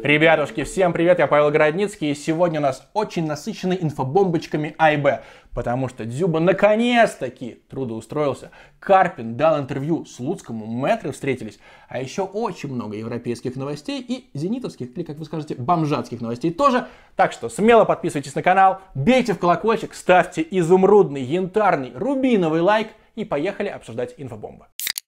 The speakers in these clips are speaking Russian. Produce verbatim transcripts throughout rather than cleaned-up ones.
Ребятушки, всем привет, я Павел Городницкий, и сегодня у нас очень насыщенный инфобомбочками А и Б, потому что Дзюба наконец-таки трудоустроился, Карпин дал интервью Слуцкому, мэтры встретились, а еще очень много европейских новостей и зенитовских, или, как вы скажете, бомжатских новостей тоже. Так что смело подписывайтесь на канал, бейте в колокольчик, ставьте изумрудный, янтарный, рубиновый лайк и поехали обсуждать инфобомбы.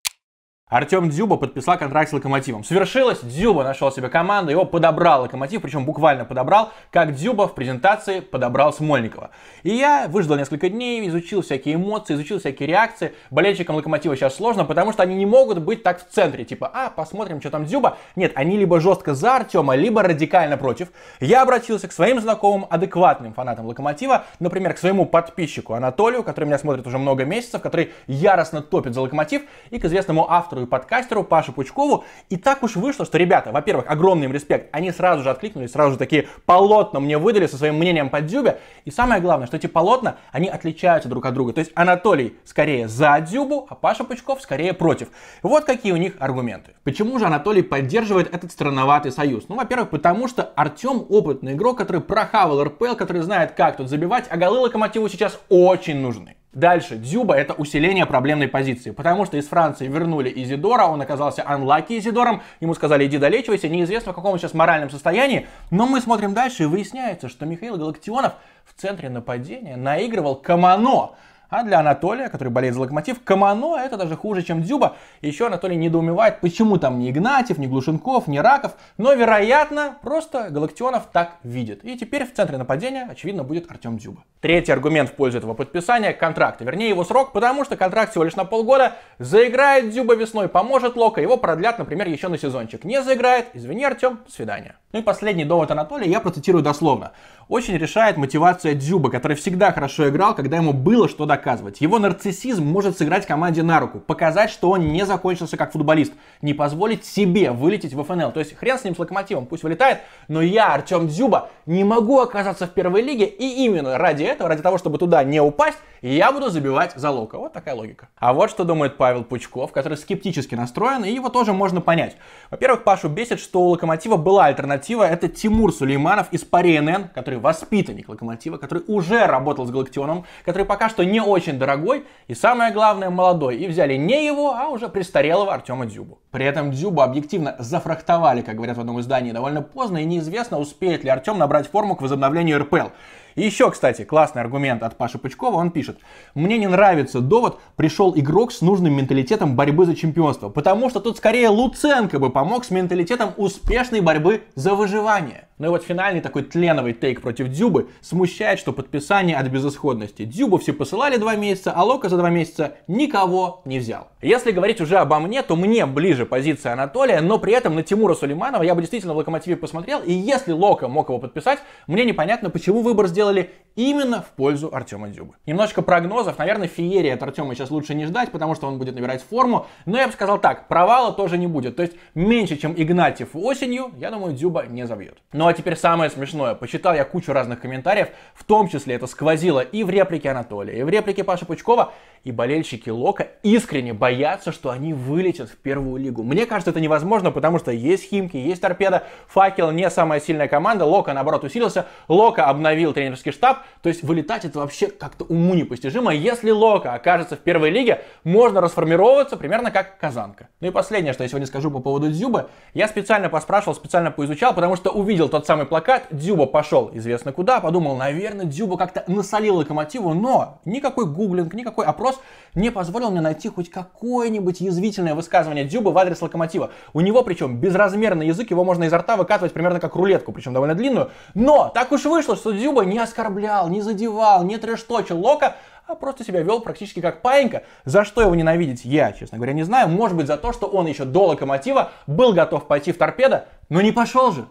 Артем Дзюба подписал контракт с Локомотивом. Свершилось, Дзюба нашел себе команду, его подобрал Локомотив, причем буквально подобрал, как Дзюба в презентации подобрал Смольникова. И я выждал несколько дней, изучил всякие эмоции, изучил всякие реакции. Болельщикам Локомотива сейчас сложно, потому что они не могут быть так в центре, типа, а, посмотрим, что там Дзюба. Нет, они либо жестко за Артема, либо радикально против. Я обратился к своим знакомым, адекватным фанатам Локомотива, например, к своему подписчику Анатолию, который меня смотрит уже много месяцев, который яростно топит за Локомотив, и к известному автору и подкастеру Паше Пучкову. И так уж вышло, что ребята, во-первых, огромный им респект, они сразу же откликнулись, сразу же такие полотна мне выдали со своим мнением по Дзюбе. И самое главное, что эти полотна, они отличаются друг от друга. То есть Анатолий скорее за Дзюбу, а Паша Пучков скорее против. Вот какие у них аргументы. Почему же Анатолий поддерживает этот странноватый союз? Ну, во-первых, потому что Артем опытный игрок, который прохавал эр пэ эл, который знает, как тут забивать, а голы Локомотиву сейчас очень нужны. Дальше, Дзюба — это усиление проблемной позиции, потому что из Франции вернули Изидора, он оказался анлаки Изидором, ему сказали иди долечивайся, неизвестно в каком он сейчас моральном состоянии, но мы смотрим дальше и выясняется, что Михаил Галактионов в центре нападения наигрывал Камано. А для Анатолия, который болеет за Локомотив, Камано — это даже хуже, чем Дзюба. Еще Анатолий недоумевает, почему там ни Игнатьев, ни Глушенков, ни Раков. Но, вероятно, просто Галактионов так видит. И теперь в центре нападения, очевидно, будет Артем Дзюба. Третий аргумент в пользу этого подписания — контракта. Вернее, его срок, потому что контракт всего лишь на полгода. Заиграет Дзюба весной, поможет Лока, его продлят, например, еще на сезончик. Не заиграет, извини, Артем, до свидания. Ну и последний довод Анатолия я процитирую дословно. Очень решает мотивация Дзюба, который всегда хорошо играл, когда ему было что доказывать. Его нарциссизм может сыграть команде на руку, показать, что он не закончился как футболист, не позволить себе вылететь в эф эн эл. То есть хрен с ним, с Локомотивом, пусть вылетает, но я, Артем Дзюба, не могу оказаться в первой лиге, и именно ради этого, ради того, чтобы туда не упасть, я буду забивать за Лока. Вот такая логика. А вот что думает Павел Пучков, который скептически настроен, и его тоже можно понять. Во-первых, Пашу бесит, что у Локомотива была альтернатива, это Тимур Сулейманов из Пари эн эн, который воспитанник Локомотива, который уже работал с Галактионом, который пока что не очень дорогой и, самое главное, молодой. И взяли не его, а уже престарелого Артема Дзюбу. При этом Дзюбу объективно зафрахтовали, как говорят в одном издании, довольно поздно, и неизвестно, успеет ли Артем набрать форму к возобновлению эр пэ эл. И еще, кстати, классный аргумент от Паши Пучкова, он пишет: «Мне не нравится довод, пришел игрок с нужным менталитетом борьбы за чемпионство, потому что тут скорее Луценко бы помог с менталитетом успешной борьбы за выживание». Ну и вот финальный такой тленовый тейк против Дзюбы смущает, что подписание от безысходности. Дзюбу все посылали два месяца, а Лока за два месяца никого не взял. Если говорить уже обо мне, то мне ближе позиция Анатолия, но при этом на Тимура Сулейманова я бы действительно в Локомотиве посмотрел, и если Лока мог его подписать, мне непонятно, почему выбор сделали именно в пользу Артема Дзюбы. Немножко прогнозов, наверное, феерии от Артема сейчас лучше не ждать, потому что он будет набирать форму, но я бы сказал так, провала тоже не будет, то есть меньше, чем Игнатьев осенью, я думаю, Дзюба не забьет. Ну а теперь самое смешное, почитал я кучу разных комментариев, в том числе это сквозило и в реплике Анатолия, и в реплике Паши Пучкова, и болельщики Лока искренне боятся, что они вылетят в первую лигу. Мне кажется, это невозможно, потому что есть Химки, есть Торпедо, Факел не самая сильная команда, Лока, наоборот, усилился, Лока обновил тренерский штаб, то есть вылетать это вообще как-то уму непостижимо. Если Лока окажется в первой лиге, можно расформироваться примерно как Казанка. Ну и последнее, что я сегодня скажу по поводу Дзюбы, я специально поспрашивал, специально поизучал, потому что увидел тот самый плакат, Дзюба пошел известно куда, подумал, наверное, Дзюба как-то насолил Локомотиву, но никакой гуглинг, никакой опрос не позволил мне найти хоть какое-нибудь язвительное высказывание Дзюбы в адрес Локомотива. У него причем безразмерный язык, его можно изо рта выкатывать примерно как рулетку, причем довольно длинную. Но так уж вышло, что Дзюба не оскорблял, не задевал, не трешточил Лока, а просто себя вел практически как паинька. За что его ненавидеть, я, честно говоря, не знаю. Может быть, за то, что он еще до Локомотива был готов пойти в Торпедо, но не пошел же.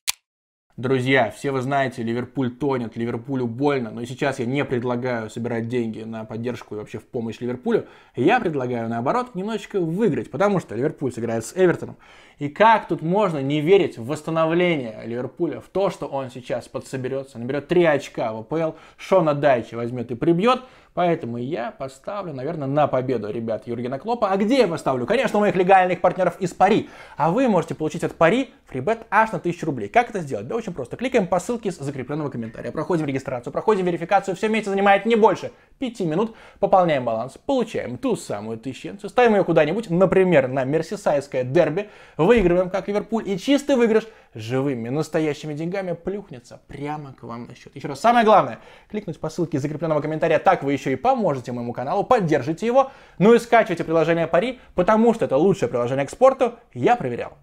Друзья, все вы знаете, Ливерпуль тонет, Ливерпулю больно, но сейчас я не предлагаю собирать деньги на поддержку и вообще в помощь Ливерпулю. Я предлагаю, наоборот, немножечко выиграть, потому что Ливерпуль сыграет с Эвертоном. И как тут можно не верить в восстановление Ливерпуля, в то, что он сейчас подсоберется, наберет три очка в а пэ эл, Шона Дайчи возьмет и прибьет, Поэтому я поставлю, наверное, на победу ребят Юргена Клоппа. А где я поставлю? Конечно, у моих легальных партнеров из Пари. А вы можете получить от Пари фрибет аж на тысячу рублей. Как это сделать? Да очень просто. Кликаем по ссылке с закрепленного комментария. Проходим регистрацию, проходим верификацию. Все вместе занимает не больше пяти минут. Пополняем баланс, получаем ту самую тысяченцию, ставим ее куда-нибудь, например, на мерсисайдское дерби, выигрываем как Ливерпуль, и чистый выигрыш живыми, настоящими деньгами плюхнется прямо к вам на счет. Еще раз, самое главное, кликнуть по ссылке из закрепленного комментария, так вы еще и поможете моему каналу, поддержите его, ну и скачивайте приложение Пари, потому что это лучшее приложение к спорту, я проверял.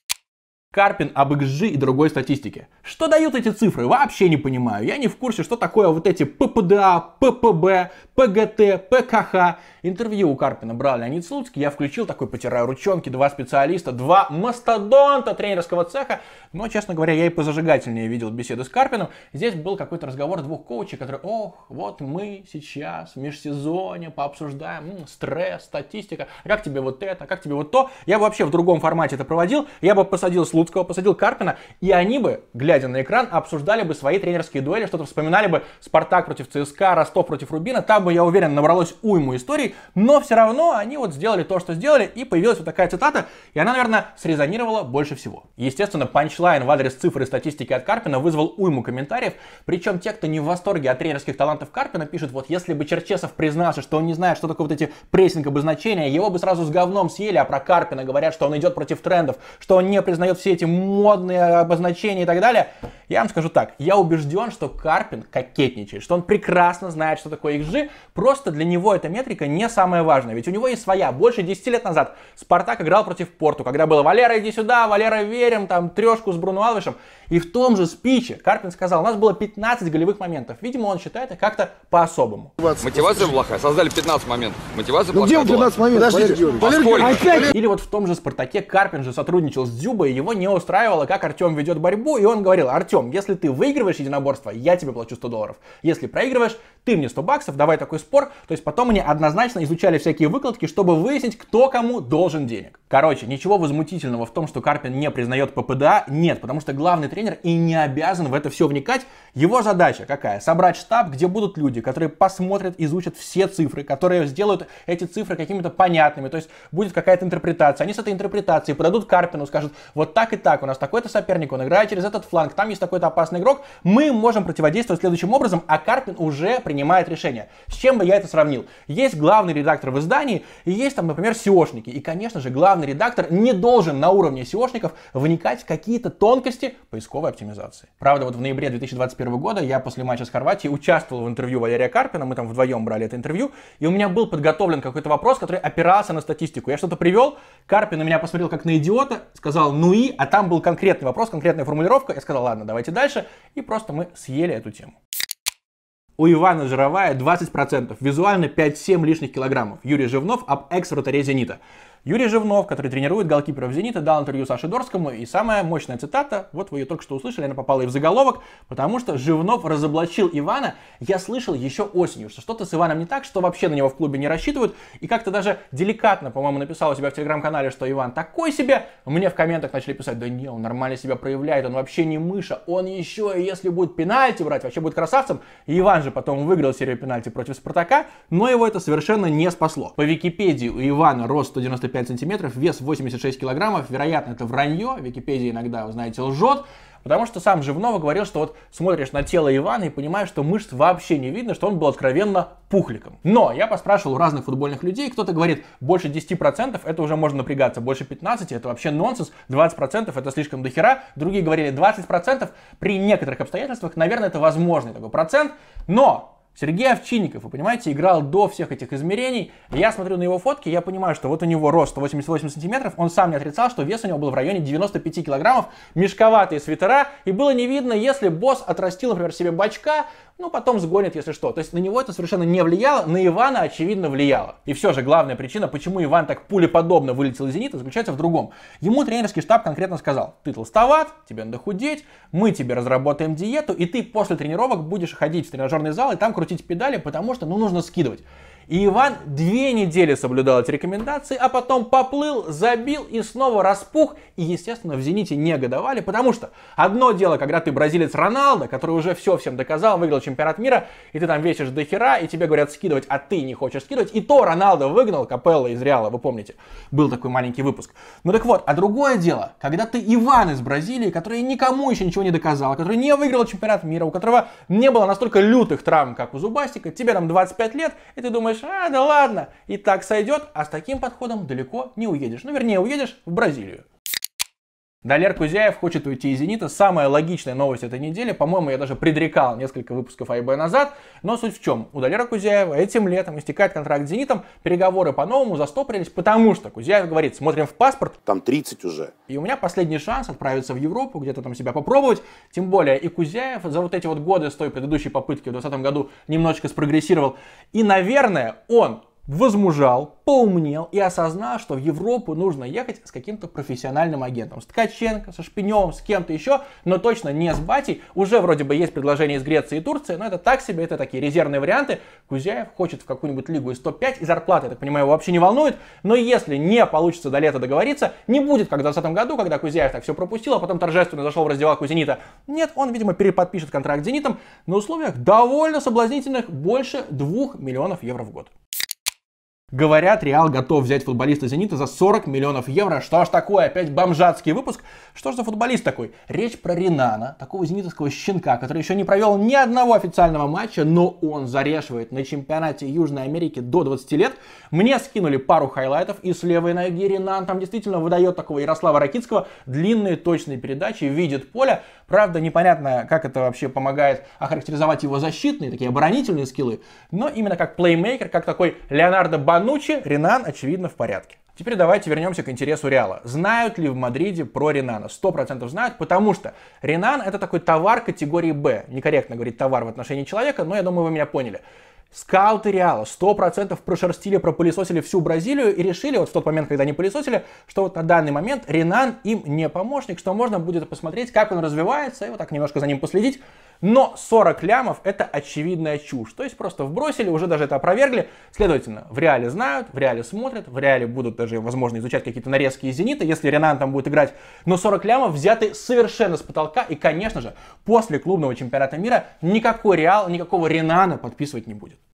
Карпин об икс джи и другой статистике. Что дают эти цифры? Вообще не понимаю. Я не в курсе, что такое вот эти пэ пэ дэ а, пэ пэ бэ, пэ гэ тэ, пэ ка ха. Интервью у Карпина брал Леонид Слуцкий. Я включил, такой потираю ручонки. Два специалиста, два мастодонта тренерского цеха. Но, честно говоря, я и позажигательнее видел беседы с Карпином. Здесь был какой-то разговор двух коучей, которые, ох, вот мы сейчас в межсезонье пообсуждаем м, стресс, статистика. А как тебе вот это, как тебе вот то? Я бы вообще в другом формате это проводил. Я бы посадил Слуцкого, посадил Карпина, и они бы, глядя на экран, обсуждали бы свои тренерские дуэли, что-то вспоминали бы Спартак против цэ эс ка а, Ростов против Рубина. Там бы, я уверен, набралось уйму историй, но все равно они вот сделали то, что сделали, и появилась вот такая цитата, и она, наверное, срезонировала больше всего. Естественно, панчлайн в адрес цифр и статистики от Карпина вызвал уйму комментариев, причем те, кто не в восторге от тренерских талантов Карпина, пишут, вот если бы Черчесов признался, что он не знает, что такое вот эти прессинг обозначения, его бы сразу с говном съели, а про Карпина говорят, что он идет против трендов, что он не признает все эти модные обозначения и так далее. Я вам скажу так, я убежден, что Карпин кокетничает, что он прекрасно знает, что такое икс джи, просто для него эта метрика не самая важная, ведь у него есть своя. Больше десяти лет назад Спартак играл против Порту, когда было «Валера, иди сюда, Валера, верим», там трешку с Бруно Алвешем, и в том же спиче Карпин сказал, у нас было пятнадцать голевых моментов, видимо, он считает их как-то по-особому. Мотивация плохая, создали пятнадцать моментов, мотивация ну, плохая. Где пятнадцать моментов? Подождите, Валерий, Или вот в том же Спартаке Карпин же сотрудничал с Дзюбой, его не устраивало, как Артем ведет борьбу, и он говорил, Артем, если ты выигрываешь единоборство, я тебе плачу сто долларов, если проигрываешь, ты мне сто баксов, давай такой спор. То есть потом они однозначно изучали всякие выкладки, чтобы выяснить, кто кому должен денег. Короче, ничего возмутительного в том, что Карпин не признает пэ пэ дэ а, нет, потому что главный тренер и не обязан в это все вникать. Его задача какая? Собрать штаб, где будут люди, которые посмотрят, изучат все цифры, которые сделают эти цифры какими-то понятными, то есть будет какая-то интерпретация. Они с этой интерпретацией подадут Карпину, скажут, вот так и так, у нас такой-то соперник, он играет через этот фланг, там есть такой-то опасный игрок, мы можем противодействовать следующим образом, а Карпин уже принимает решение. С чем бы я это сравнил? Есть главный редактор в издании, и есть там, например, сеошники. И, конечно же, главный редактор не должен на уровне сеошников вникать в какие-то тонкости поисковой оптимизации. Правда, вот в ноябре две тысячи двадцать первого года я после матча с Хорватией участвовал в интервью Валерия Карпина, мы там вдвоем брали это интервью, и у меня был подготовлен какой-то вопрос, который опирался на статистику. Я что-то привел, Карпин на меня посмотрел как на идиота, сказал «ну и», а там был конкретный вопрос, конкретная формулировка. Я сказал «ладно, давайте дальше», и просто мы съели эту тему. У Ивана Жировая двадцать процентов, визуально пять-семь лишних килограммов. Юрий Живнов об экс-вратаре «Зенита». Юрий Живнов, который тренирует голкиперов «Зенита», дал интервью Саше Дорскому, и самая мощная цитата, вот вы ее только что услышали, она попала и в заголовок, потому что Живнов разоблачил Ивана. Я слышал еще осенью, что что-то с Иваном не так, что вообще на него в клубе не рассчитывают, и как-то даже деликатно, по-моему, написал у себя в телеграм-канале, что Иван такой себе. Мне в комментах начали писать, да не, он нормально себя проявляет, он вообще не мыша, он еще, если будет пенальти брать, вообще будет красавцем. И Иван же потом выиграл серию пенальти против Спартака, но его это совершенно не спасло. По Википедии у Ивана рост сто девяносто пять сантиметров, вес восемьдесят шесть килограммов, вероятно, это вранье, Википедия иногда, вы знаете, лжет, потому что сам Живнов говорил, что вот смотришь на тело Ивана и понимаешь, что мышц вообще не видно, что он был откровенно пухликом. Но я поспрашивал у разных футбольных людей, кто-то говорит, больше десяти процентов это уже можно напрягаться, больше пятнадцати это вообще нонсенс, двадцать процентов это слишком дохера, другие говорили двадцать процентов при некоторых обстоятельствах, наверное, это возможный такой процент, но Сергей Овчинников, вы понимаете, играл до всех этих измерений. Я смотрю на его фотки, я понимаю, что вот у него рост сто восемьдесят восемь сантиметров, он сам не отрицал, что вес у него был в районе девяноста пяти килограммов, мешковатые свитера, и было не видно, если босс отрастил, например, себе бачка, ну потом сгонит, если что. То есть на него это совершенно не влияло, на Ивана, очевидно, влияло. И все же главная причина, почему Иван так пулеподобно вылетел из «Зенита», заключается в другом. Ему тренерский штаб конкретно сказал, ты толстоват, тебе надо худеть, мы тебе разработаем диету, и ты после тренировок будешь ходить в тренажерный зал и там крутить педали, потому что, ну, нужно скидывать. И Иван две недели соблюдал эти рекомендации, а потом поплыл, забил и снова распух. И, естественно, в «Зените» негодовали, потому что одно дело, когда ты бразилец Роналдо, который уже все всем доказал, выиграл чемпионат мира, и ты там весишь до хера, и тебе говорят скидывать, а ты не хочешь скидывать. И то Роналдо выгнал Капелло из Реала, вы помните, был такой маленький выпуск. Ну так вот, а другое дело, когда ты Иван из Бразилии, который никому еще ничего не доказал, который не выиграл чемпионат мира, у которого не было настолько лютых травм, как у Зубастика, тебе там двадцать пять лет, и ты думаешь, а, да ладно, и так сойдет, а с таким подходом далеко не уедешь. Ну, вернее, уедешь в Бразилию. Далер Кузяев хочет уйти из «Зенита». Самая логичная новость этой недели. По-моему, я даже предрекал несколько выпусков АйБ назад. Но суть в чем? У Далера Кузяева этим летом истекает контракт с «Зенитом». Переговоры по-новому застопорились, потому что Кузяев говорит, смотрим в паспорт. Там тридцать уже. И у меня последний шанс отправиться в Европу, где-то там себя попробовать. Тем более и Кузяев за вот эти вот годы с той предыдущей попытки в двадцатом году немножечко спрогрессировал. И, наверное, он возмужал, поумнел и осознал, что в Европу нужно ехать с каким-то профессиональным агентом. С Ткаченко, со Шпиневым, с кем-то еще, но точно не с Батей. Уже вроде бы есть предложения из Греции и Турции, но это так себе, это такие резервные варианты. Кузяев хочет в какую-нибудь лигу из топ пять, и зарплата, я так понимаю, его вообще не волнует. Но если не получится до лета договориться, не будет как в двадцатом году, когда Кузяев так все пропустил, а потом торжественно зашел в раздевалку «Зенита». Нет, он, видимо, переподпишет контракт с «Зенитом» на условиях довольно соблазнительных, больше двух миллионов евро в год. Говорят, Реал готов взять футболиста «Зенита» за сорок миллионов евро. Что ж такое? Опять бомжатский выпуск. Что ж за футболист такой? Речь про Ренана, такого зенитовского щенка, который еще не провел ни одного официального матча, но он зарешивает на чемпионате Южной Америки до двадцати лет. Мне скинули пару хайлайтов, и с левой ноги Ренан там действительно выдает такого Ярослава Ракитского. Длинные точные передачи, видит поле. Правда, непонятно, как это вообще помогает охарактеризовать его защитные, такие оборонительные скиллы. Но именно как плеймейкер, как такой Леонардо Бануччи, Ренан, очевидно, в порядке. Теперь давайте вернемся к интересу Реала. Знают ли в Мадриде про Ренана? Сто процентов знают, потому что Ренан это такой товар категории Б. Некорректно говорить товар в отношении человека, но я думаю, вы меня поняли. Скауты Реала сто процентов прошерстили, пропылесосили всю Бразилию и решили, вот в тот момент, когда они пылесосили, что вот на данный момент Ренан им не помощник, что можно будет посмотреть, как он развивается, и вот так немножко за ним последить. Но сорок лямов это очевидная чушь. То есть просто вбросили, уже даже это опровергли. Следовательно, в Реале знают, в Реале смотрят, в Реале будут даже, возможно, изучать какие-то нарезки из «Зенита», если Ренан там будет играть. Но сорок лямов взяты совершенно с потолка. И, конечно же, после клубного чемпионата мира никакой Реал, никакого Ренана подписывать не будет.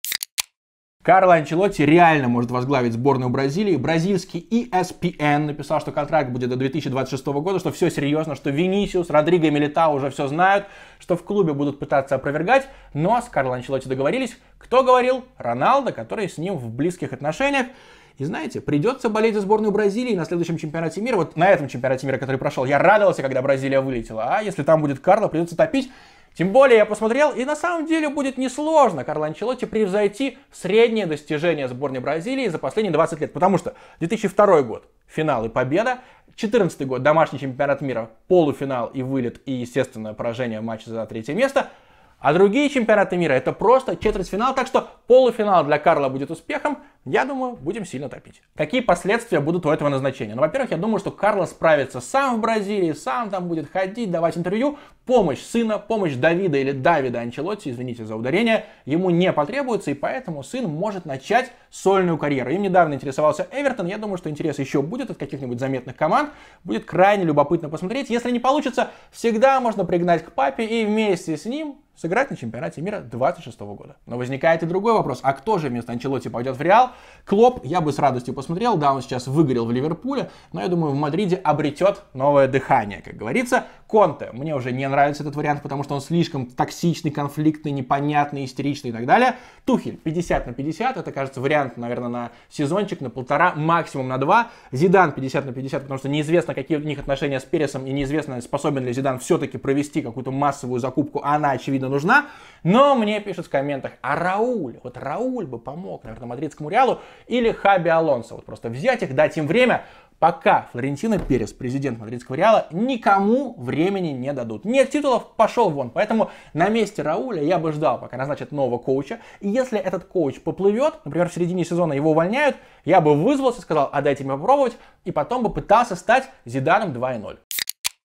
Карло Анчелотти реально может возглавить сборную Бразилии. Бразильский и эс пи эн написал, что контракт будет до две тысячи двадцать шестого года, что все серьезно, что Винисиус, Родриго и Милитао уже все знают, что в клубе будут пытаться опровергать. Но с Карло Анчелотти договорились. Кто говорил? Роналдо, который с ним в близких отношениях. И знаете, придется болеть за сборную Бразилии на следующем чемпионате мира. Вот на этом чемпионате мира, который прошел, я радовался, когда Бразилия вылетела. А если там будет Карло, придется топить. Тем более я посмотрел, и на самом деле будет несложно Карло Анчелотти превзойти среднее достижение сборной Бразилии за последние двадцать лет. Потому что две тысячи второй год финал и победа, две тысячи четырнадцатый год домашний чемпионат мира, полуфинал и вылет, и, естественно, поражение в матче за третье место. А другие чемпионаты мира это просто четвертьфинал, так что полуфинал для Карла будет успехом. Я думаю, будем сильно топить. Какие последствия будут у этого назначения? Ну, во-первых, я думаю, что Карло справится сам в Бразилии, сам там будет ходить, давать интервью. Помощь сына, помощь Давида или Давида Анчелотти, извините за ударение, ему не потребуется, и поэтому сын может начать сольную карьеру. Им недавно интересовался Эвертон, я думаю, что интерес еще будет от каких-нибудь заметных команд. Будет крайне любопытно посмотреть. Если не получится, всегда можно пригнать к папе и вместе с ним сыграть на чемпионате мира двадцать шестого года. Но возникает и другой вопрос. А кто же вместо Анчелотти пойдет в Реал? Клоп, я бы с радостью посмотрел. Да, он сейчас выгорел в Ливерпуле, но я думаю, в Мадриде обретет новое дыхание, как говорится. Конте. Мне уже не нравится этот вариант, потому что он слишком токсичный, конфликтный, непонятный, истеричный и так далее. Тухель пятьдесят на пятьдесят. Это, кажется, вариант, наверное, на сезончик, на полтора, максимум на два. Зидан пятьдесят на пятьдесят, потому что неизвестно, какие у них отношения с Пересом, и неизвестно, способен ли Зидан все-таки провести какую-то массовую закупку, а она, очевидно, нужна. Но мне пишут в комментах, а Рауль, вот Рауль бы помог, наверное, мадридскому Реалу, или Хаби Алонсо. Вот просто взять их, дать им время, пока Флорентино Перес, президент мадридского Реала, никому времени не дадут. Нет титулов, пошел вон. Поэтому на месте Рауля я бы ждал, пока назначат нового коуча. И если этот коуч поплывет, например, в середине сезона его увольняют, я бы вызвался, сказал, а дайте мне попробовать, и потом бы пытался стать Зиданом два ноль.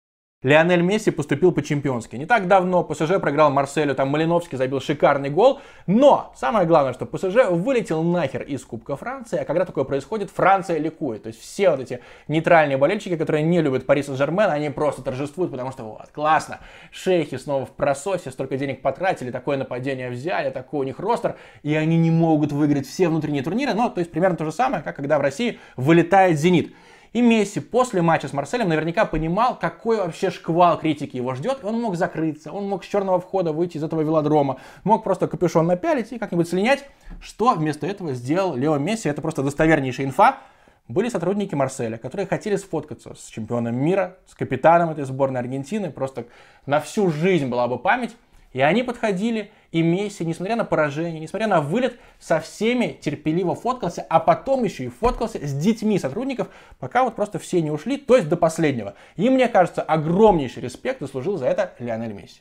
Лионель Месси поступил по-чемпионски. Не так давно ПСЖ проиграл Марселю, там Малиновский забил шикарный гол. Но самое главное, что ПСЖ вылетел нахер из Кубка Франции. А когда такое происходит, Франция ликует. То есть все вот эти нейтральные болельщики, которые не любят Пари Сен-Жермен, они просто торжествуют, потому что вот, классно, шейхи снова в прососе, столько денег потратили, такое нападение взяли, такой у них ростер, и они не могут выиграть все внутренние турниры. Ну, то есть примерно то же самое, как когда в России вылетает «Зенит». И Месси после матча с Марселем наверняка понимал, какой вообще шквал критики его ждет. И он мог закрыться, он мог с черного входа выйти из этого велодрома, мог просто капюшон напялить и как-нибудь слинять. Что вместо этого сделал Лео Месси? Это просто достовернейшая инфа. Были сотрудники Марселя, которые хотели сфоткаться с чемпионом мира, с капитаном этой сборной Аргентины. Просто на всю жизнь была бы память. И они подходили, и Месси, несмотря на поражение, несмотря на вылет, со всеми терпеливо фоткался, а потом еще и фоткался с детьми сотрудников, пока вот просто все не ушли, то есть до последнего. И мне кажется, огромнейший респект заслужил за это Лионель Месси.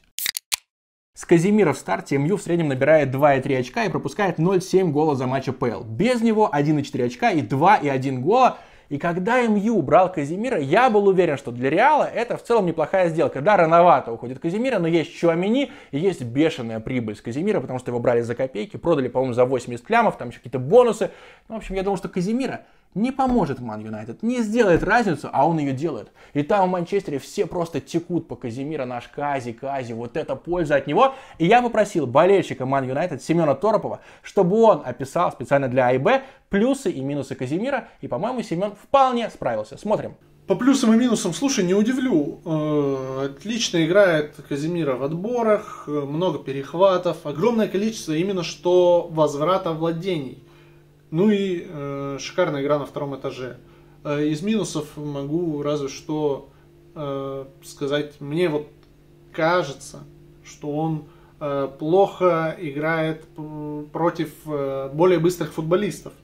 С Казимиро в старте МЮ в среднем набирает два и три очка и пропускает ноль целых семь гола за матч АПЛ. Без него один и четыре очка и два и один гола. И когда МЮ брал Казимиро, я был уверен, что для Реала это в целом неплохая сделка. Да, рановато уходит Казимиро, но есть Чуамени и есть бешеная прибыль с Казимиро, потому что его брали за копейки, продали, по-моему, за восемьдесят лямов, там еще какие-то бонусы. Ну, в общем, я думал, что Казимиро не поможет Ман Юнайтед, не сделает разницу, а он ее делает. И там в Манчестере все просто текут по Казимиро, наш Кази, Кази, вот это польза от него. И я попросил болельщика Ман Юнайтед Семена Торопова, чтобы он описал специально для АйБе плюсы и минусы Казимиро, и, по-моему, Семен вполне справился. Смотрим. По плюсам и минусам, слушай, не удивлю. Э, отлично играет Казимиро в отборах, много перехватов, огромное количество именно что возврата владений. Ну и э, шикарная игра на втором этаже. Э, из минусов могу разве что э, сказать, мне вот кажется, что он э, плохо играет против э, более быстрых футболистов.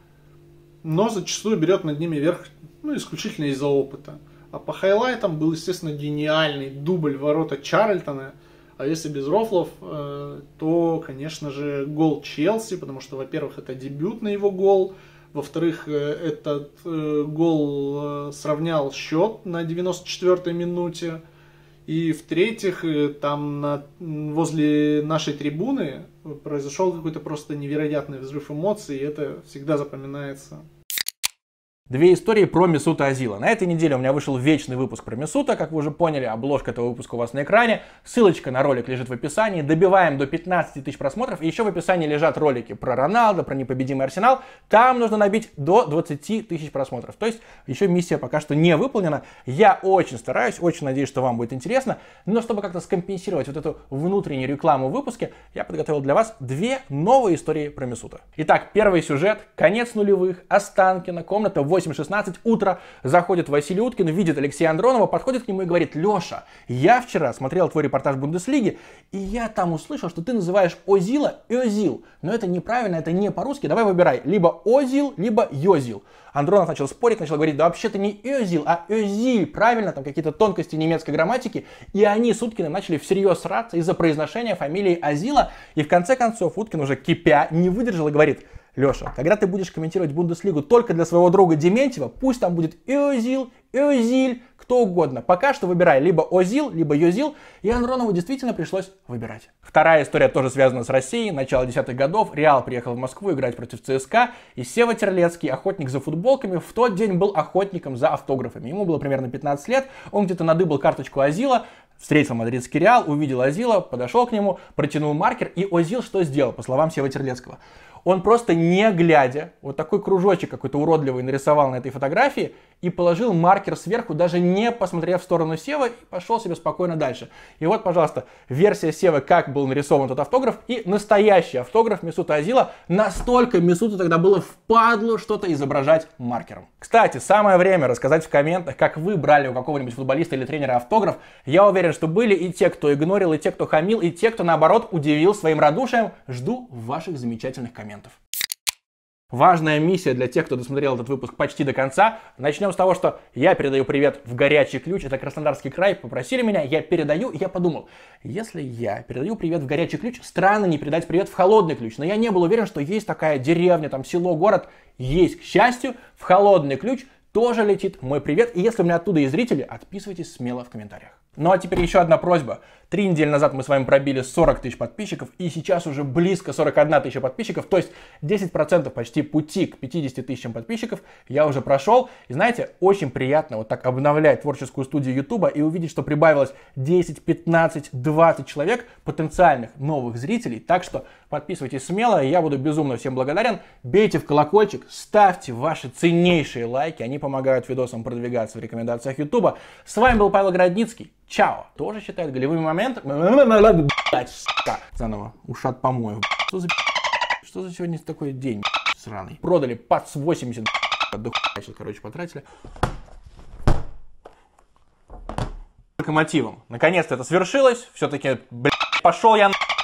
Но зачастую берет над ними верх, ну, исключительно из-за опыта. А по хайлайтам был, естественно, гениальный дубль ворота Чарльтона. А если без рофлов, то, конечно же, гол Челси, потому что, во-первых, это дебютный его гол, во-вторых, этот гол сравнял счет на девяносто четвёртой минуте, и, в-третьих, там на, возле нашей трибуны произошел какой-то просто невероятный взрыв эмоций, и это всегда запоминается. Две истории про Месута Озила. На этой неделе у меня вышел вечный выпуск про Месута, как вы уже поняли, обложка этого выпуска у вас на экране. Ссылочка на ролик лежит в описании. Добиваем до пятнадцати тысяч просмотров. И еще в описании лежат ролики про Роналдо, про непобедимый Арсенал. Там нужно набить до двадцати тысяч просмотров. То есть еще миссия пока что не выполнена. Я очень стараюсь, очень надеюсь, что вам будет интересно. Но чтобы как-то скомпенсировать вот эту внутреннюю рекламу в выпуске, я подготовил для вас две новые истории про Месута. Итак, первый сюжет. Конец нулевых. Останкино. Комната восемь шестнадцать, утро, заходит Василий Уткин, видит Алексея Андронова, подходит к нему и говорит: Леша, я вчера смотрел твой репортаж Бундеслиги, и я там услышал, что ты называешь Озила Özil, но это неправильно, это не по-русски, давай выбирай, либо Озил, либо Йозил. Андронов начал спорить, начал говорить: да вообще-то не Özil, а Özil, правильно, там какие-то тонкости немецкой грамматики, и они с Уткиным начали всерьез сраться из-за произношения фамилии Озила, и в конце концов Уткин уже кипя не выдержал и говорит: Леша, когда ты будешь комментировать Бундеслигу только для своего друга Дементьева, пусть там будет Özil, Özil, кто угодно. Пока что выбирай либо Озил, либо Йозил, и Андронову действительно пришлось выбирать. Вторая история тоже связана с Россией. Начало десятых годов. Реал приехал в Москву играть против ЦСКА, и Сева Терлецкий, охотник за футболками, в тот день был охотником за автографами. Ему было примерно пятнадцать лет, он где-то надыбал карточку Озила, встретил мадридский Реал, увидел Озила, подошел к нему, протянул маркер, и Озил что сделал, по словам Сева Терлецкого? Он просто не глядя, вот такой кружочек какой-то уродливый нарисовал на этой фотографии и положил маркер сверху, даже не посмотрев в сторону Севы, и пошел себе спокойно дальше. И вот, пожалуйста, версия Севы, как был нарисован этот автограф, и настоящий автограф Месута Озила. Настолько Месуту тогда было впадло что-то изображать маркером. Кстати, самое время рассказать в комментах, как вы брали у какого-нибудь футболиста или тренера автограф. Я уверен, что были и те, кто игнорил, и те, кто хамил, и те, кто, наоборот, удивил своим радушием. Жду ваших замечательных комментов. Важная миссия для тех, кто досмотрел этот выпуск почти до конца. Начнем с того, что я передаю привет в Горячий Ключ. Это Краснодарский край. Попросили меня, я передаю. И я подумал, если я передаю привет в Горячий Ключ, странно не передать привет в Холодный Ключ. Но я не был уверен, что есть такая деревня, там село, город. Есть, к счастью, в Холодный Ключ тоже летит мой привет. И если у меня оттуда есть зрители, отписывайтесь смело в комментариях. Ну а теперь еще одна просьба. Три недели назад мы с вами пробили сорок тысяч подписчиков, и сейчас уже близко сорок одна тысяча подписчиков, то есть десять процентов почти пути к пятидесяти тысячам подписчиков я уже прошел. И знаете, очень приятно вот так обновлять творческую студию Ютуба и увидеть, что прибавилось десять, пятнадцать, двадцать человек, потенциальных новых зрителей. Так что подписывайтесь смело, я буду безумно всем благодарен. Бейте в колокольчик, ставьте ваши ценнейшие лайки, они помогают видосам продвигаться в рекомендациях Ютуба. С вами был Павел Городницкий. Чао. Тоже считает голевым моментом. Заново. Ушат помоев. Что за Что за сегодня такой день сраный? Продали под восемьдесят. До сейчас, короче, потратили. Локомотивом. Наконец-то это свершилось. Все-таки, блядь, пошел я на...